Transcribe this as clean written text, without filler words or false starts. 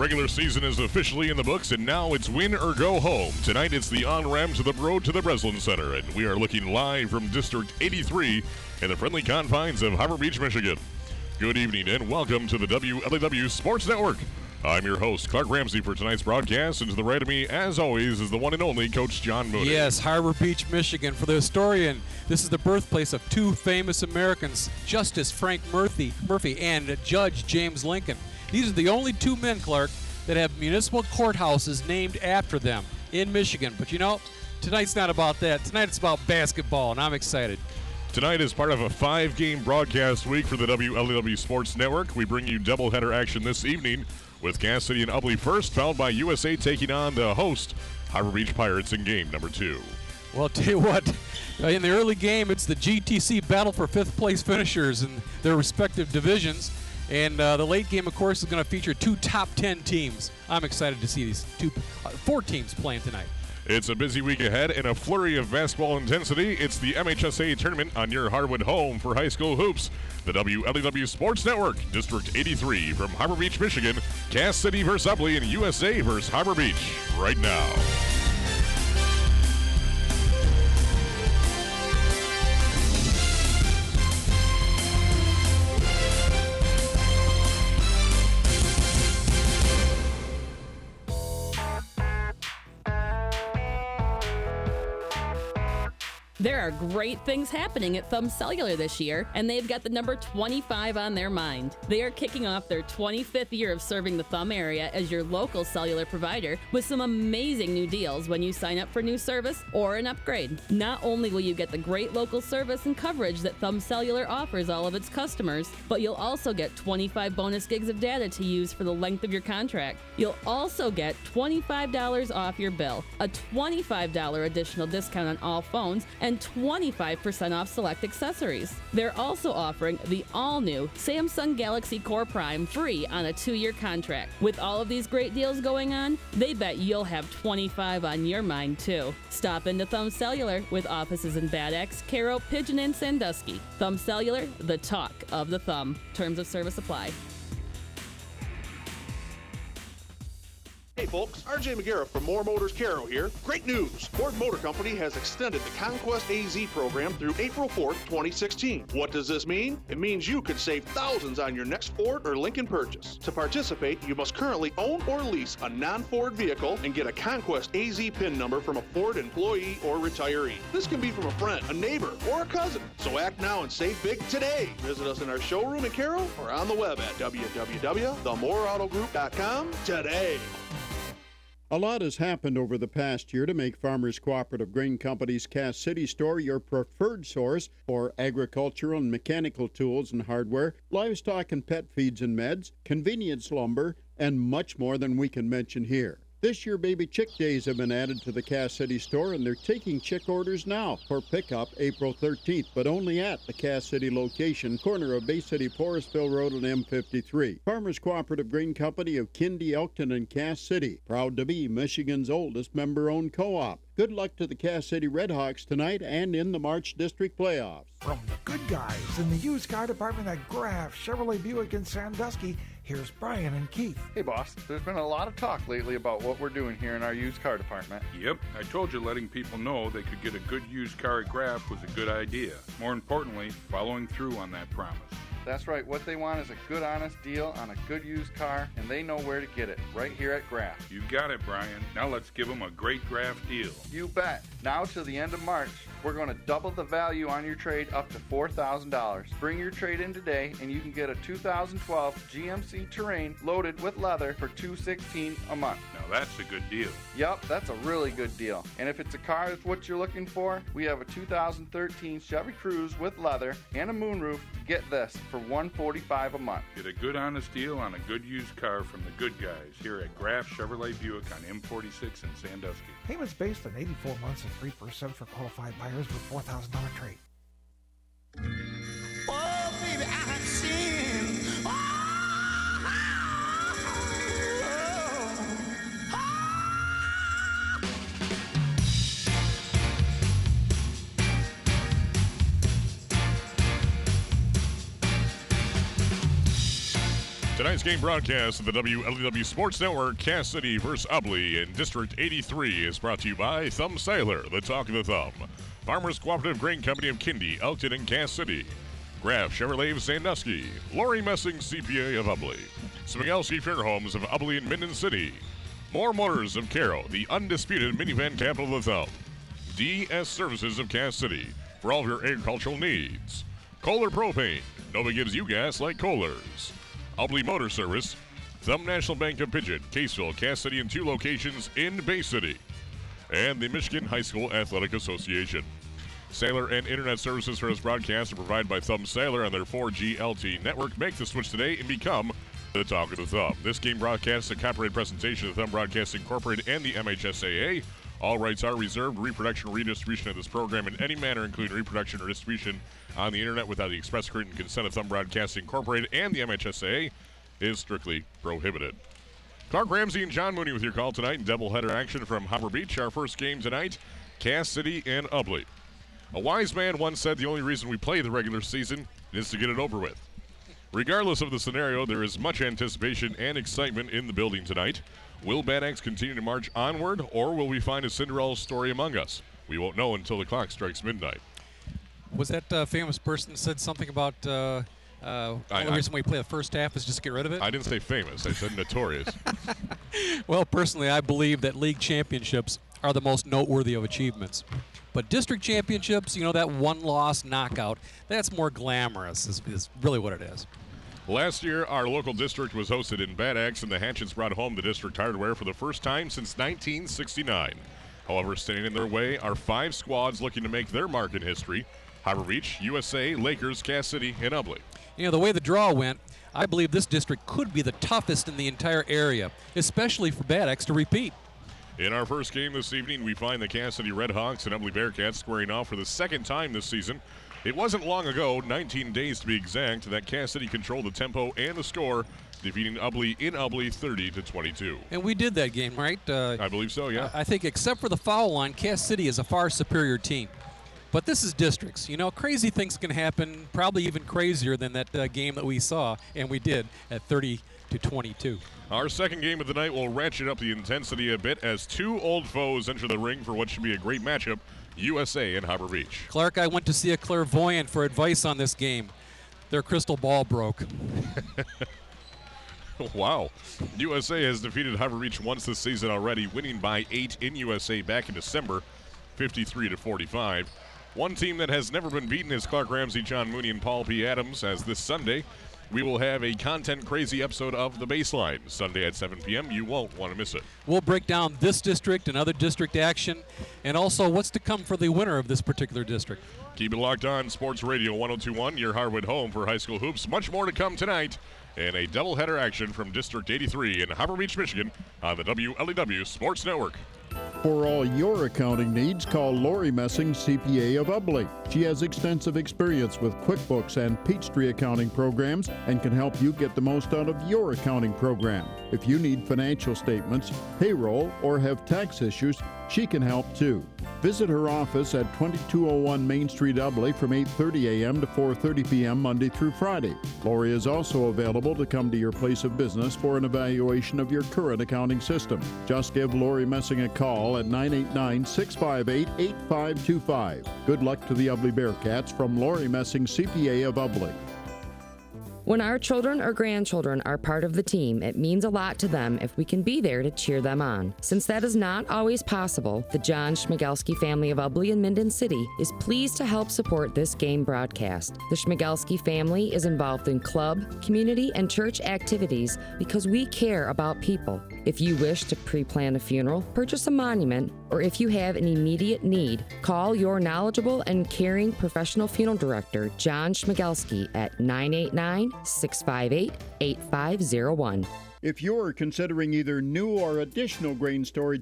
regular season is officially in the books, and now it's win or go home. Tonight it's the on-ramp to the road to the Breslin Center, and we are looking live from District 83 in the friendly confines of Harbor Beach, Michigan. Good evening, and welcome to the WLEW Sports Network. I'm your host, Clark Ramsey, for tonight's broadcast, and to the right of me, as always, is the one and only Coach John Mooney. Yes, Harbor Beach, Michigan. For the historian, this is the birthplace of two famous Americans, Justice Frank Murphy and Judge James Lincoln. These are the only two men, Clark, that have municipal courthouses named after them in Michigan. But you know, tonight's not about that. Tonight it's about basketball, and I'm excited. Tonight is part of a 5-game broadcast week for the WLEW Sports Network. We bring you doubleheader action this evening with Cass City and Ubly first, followed by USA taking on the host, Harbor Beach Pirates, in game number 2. Well, I'll tell you what, in the early game, it's the GTC battle for fifth-place finishers in their respective divisions. And the late game, of course, is going to feature two top 10 teams. I'm excited to see these four teams playing tonight. It's a busy week ahead and a flurry of basketball intensity. It's the MHSA tournament on your Harwood home for high school hoops. The WLEW Sports Network, District 83 from Harbor Beach, Michigan. Cass City versus Ubly and USA versus Harbor Beach right now. There are great things happening at Thumb Cellular this year, and they've got the number 25 on their mind. They are kicking off their 25th year of serving the Thumb area as your local cellular provider with some amazing new deals when you sign up for new service or an upgrade. Not only will you get the great local service and coverage that Thumb Cellular offers all of its customers, but you'll also get 25 bonus gigs of data to use for the length of your contract. You'll also get $25 off your bill, a $25 additional discount on all phones, and 25% off select accessories. They're also offering the all-new Samsung Galaxy Core Prime free on a 2-year contract. With all of these great deals going on, they bet you'll have 25 on your mind too. Stop into Thumb Cellular with offices in Bad Axe, Caro, Pigeon, and Sandusky. Thumb Cellular, the talk of the thumb. Terms of service apply. Hey folks, RJ McGarrett from Moore Motors Caro here. Great news! Ford Motor Company has extended the Conquest AZ program through April 4th, 2016. What does this mean? It means you could save thousands on your next Ford or Lincoln purchase. To participate, you must currently own or lease a non-Ford vehicle and get a Conquest AZ PIN number from a Ford employee or retiree. This can be from a friend, a neighbor, or a cousin. So act now and save big today. Visit us in our showroom in Caro or on the web at www.themoreautogroup.com today. A lot has happened over the past year to make Farmers Cooperative Grain Company's Cass City store your preferred source for agricultural and mechanical tools and hardware, livestock and pet feeds and meds, convenience lumber, and much more than we can mention here. This year, baby chick days have been added to the Cass City store, and they're taking chick orders now for pickup April 13th, but only at the Cass City location, corner of Bay City, Forestville Road and M53. Farmers Cooperative Grain Company of Kindy, Elkton, and Cass City, proud to be Michigan's oldest member-owned co-op. Good luck to the Cass City Redhawks tonight and in the March District playoffs. From the good guys in the used car department at Graf Chevrolet Buick in Sandusky, here's Brian and Keith. Hey boss, there's been a lot of talk lately about what we're doing here in our used car department. Yep, I told you letting people know they could get a good used car at Graf was a good idea. More importantly, following through on that promise. That's right, what they want is a good honest deal on a good used car, and they know where to get it, right here at Graf. You got it, Brian. Now let's give them a great Graf deal. You bet. Now to the end of March, we're going to double the value on your trade up to $4,000. Bring your trade in today, and you can get a 2012 GMC Terrain loaded with leather for $216 a month. Now that's a good deal. Yup, that's a really good deal. And if it's a car that's what you're looking for, we have a 2013 Chevy Cruze with leather and a moonroof. Get this, for $145 a month. Get a good honest deal on a good used car from the good guys here at Graf Chevrolet Buick on M46 in Sandusky. Payments based on 84 months and 3% for qualified buyers with $4,000 trade. Oh, baby, I have sinned. Tonight's game broadcast of the WLEW Sports Network, Cass City vs. Ubly in District 83 is brought to you by Thumb Sailor, the talk of the thumb. Farmers Cooperative Grain Company of Kindy, Elkton, and Cass City. Graf Chevrolet of Sandusky. Lori Messing CPA of Ubly. Smigelski Funeral Homes of Ubly and Minden City. More Motors of Caro, the undisputed minivan capital of the thumb. DS Services of Cass City, for all of your agricultural needs. Kohler Propane, nobody gives you gas like Kohler's. Ubly Motor Service, Thumb National Bank of Pigeon, Caseville, Cass City, and 2 locations in Bay City. And the Michigan High School Athletic Association. Sailor and internet services for this broadcast are provided by Thumb Sailor on their 4G LTE network. Make the switch today and become the talk of the thumb. This game broadcast is a copyright presentation of Thumb Broadcasting Incorporated and the MHSAA. All rights are reserved. Reproduction or redistribution of this program in any manner, including reproduction or distribution on the internet without the express written consent of Thumb Broadcasting Incorporated and the MHSAA, is strictly prohibited. Clark Ramsey and John Mooney with your call tonight in doubleheader action from Harbor Beach. Our first game tonight, Cass City and Ubly. A wise man once said the only reason we play the regular season is to get it over with. Regardless of the scenario, there is much anticipation and excitement in the building tonight. Will Bad Axe continue to march onward, or will we find a Cinderella story among us? We won't know until the clock strikes midnight. Was that famous person said something about the only reason we play the first half is just to get rid of it? I didn't say famous. I said notorious. Well, personally, I believe that league championships are the most noteworthy of achievements. But district championships, you know, that one-loss knockout, that's more glamorous is really what it is. Last year, our local district was hosted in Bad Axe, and the Hatchets brought home the district hardware for the first time since 1969. However, standing in their way are 5 squads looking to make their mark in history: Harbor Beach, USA, Lakers, Cass City, and Ubly. You know, the way the draw went, I believe this district could be the toughest in the entire area, especially for Bad Axe to repeat. In our first game this evening, we find the Cass City Redhawks and Ubly Bearcats squaring off for the second time this season. It wasn't long ago, 19 days to be exact, that Cass City controlled the tempo and the score, defeating Ubly in Ubly 30-22. And we did that game, right? I believe so, yeah. I think except for the foul line, Cass City is a far superior team. But this is districts. You know, crazy things can happen, probably even crazier than that game that we saw, and we did, at 30-22. Our second game of the night will ratchet up the intensity a bit as 2 old foes enter the ring for what should be a great matchup, USA and Harbor Beach. Clark, I went to see a clairvoyant for advice on this game. Their crystal ball broke. Wow. USA has defeated Harbor Beach once this season already, winning by 8 in USA back in December, 53-45. One team that has never been beaten is Clark Ramsey, John Mooney, and Paul P. Adams, as this Sunday we will have a content-crazy episode of The Baseline, Sunday at 7 p.m. You won't want to miss it. We'll break down this district and other district action, and also what's to come for the winner of this particular district. Keep it locked on Sports Radio 102.1, your Harwood home for high school hoops. Much more to come tonight, and a doubleheader action from District 83 in Harbor Beach, Michigan, on the WLEW Sports Network. For all your accounting needs, call Lori Messing, CPA of Ubly. She has extensive experience with QuickBooks and Peachtree accounting programs and can help you get the most out of your accounting program. If you need financial statements, payroll, or have tax issues, she can help too. Visit her office at 2201 Main Street, Ubly from 8:30 a.m. to 4:30 p.m. Monday through Friday. Lori is also available to come to your place of business for an evaluation of your current accounting system. Just give Lori Messing a call at 989-658-8525. Good luck to the Ubly Bearcats from Lori Messing, CPA of Ubly. When our children or grandchildren are part of the team, it means a lot to them if we can be there to cheer them on. Since that is not always possible, the John Schmigelski family of Ubly and Minden City is pleased to help support this game broadcast. The Schmigelski family is involved in club, community, and church activities because we care about people. If you wish to pre-plan a funeral, purchase a monument, or if you have an immediate need, call your knowledgeable and caring professional funeral director, John Schmigelski, at 989-658-8501. If you're considering either new or additional grain storage